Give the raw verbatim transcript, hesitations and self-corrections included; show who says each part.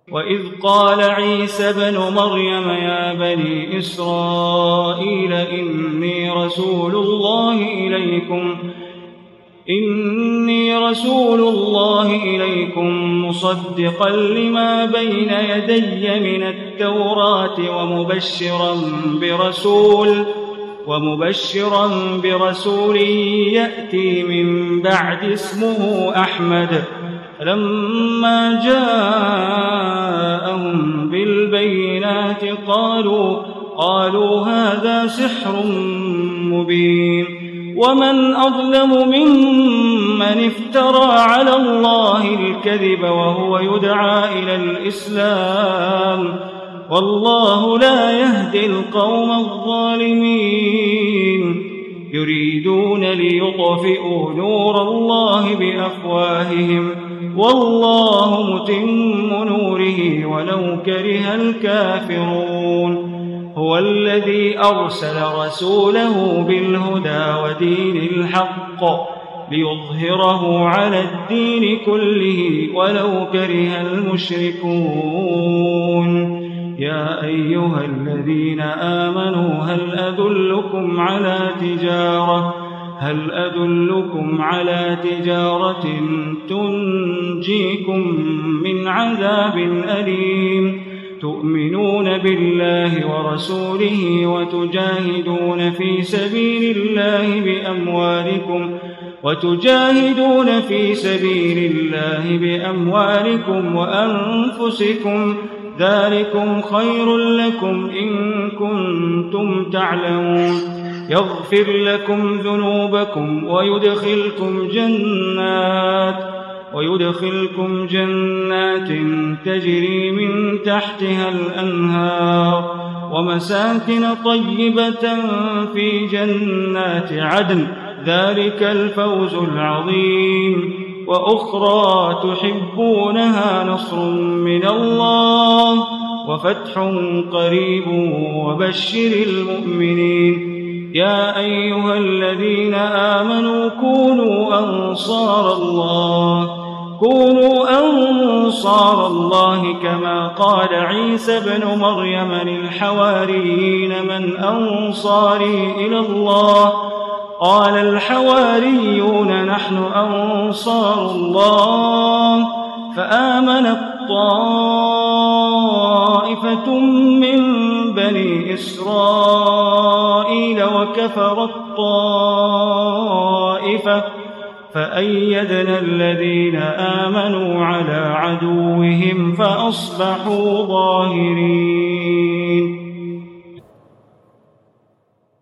Speaker 1: وإذ قال عيسى ابن مريم يا بني إسرائيل إني رسول الله إليكم إني رسول الله إليكم مصدقا لما بين يدي من التوراة ومبشرا برسول ومبشرا برسول يأتي من بعد اسمه أحمد لما جاءهم بالبينات قالوا قالوا هذا سحر مبين ومن أظلم ممن افترى على الله الكذب وهو يدعى إلى الإسلام والله لا يهدي القوم الظالمين يريدون ليطفئوا نور الله بأفواههم والله متم نوره ولو كره الكافرون هو الذي أرسل رسوله بالهدى ودين الحق ليظهره على الدين كله ولو كره المشركون يا أيها الذين آمنوا هل أدلكم على تجارة هل أدلكم على تجارة تنجيكم من عذاب أليم تؤمنون بالله ورسوله وتجاهدون في سبيل الله بأموالكم وتجاهدون في سبيل الله بأموالكم وأنفسكم ذلكم خير لكم إن كنتم تعلمون يغفر لكم ذنوبكم ويدخلكم جنات ويدخلكم جنات تجري من تحتها الأنهار ومساكن طيبة في جنات عدن ذلك الفوز العظيم وأخرى تحبونها نصر من الله وفتح قريب وبشر المؤمنين يا أيها الذين آمنوا كونوا أنصار الله كونوا أنصار الله كما قال عيسى ابن مريم للحواريين من أنصاري إلى الله قال الحواريون نحن أنصار الله فآمنت طائفة من بني إسرائيل وكفرت طائفة فأيدنا الذين آمنوا على عدوهم فأصبحوا ظاهرين.